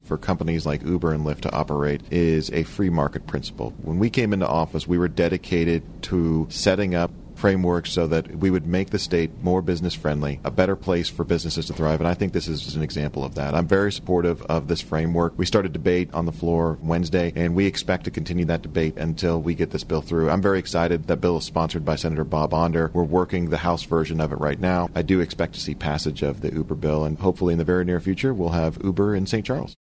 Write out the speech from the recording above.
for companies like Uber and Lyft to operate is a free market principle. When we came into office, we were dedicated to setting up frameworks so that we would make the state more business friendly, a better place for businesses to thrive, and I think this is an example of that. I'm very supportive of this framework. We started debate on the floor Wednesday, and we expect to continue that debate until we get this bill through. I'm very excited. That bill is sponsored by Senator Bob Onder. We're working the House version of it right now. I do expect to see passage of the Uber bill, and hopefully in the very near future we'll have Uber in St. Charles.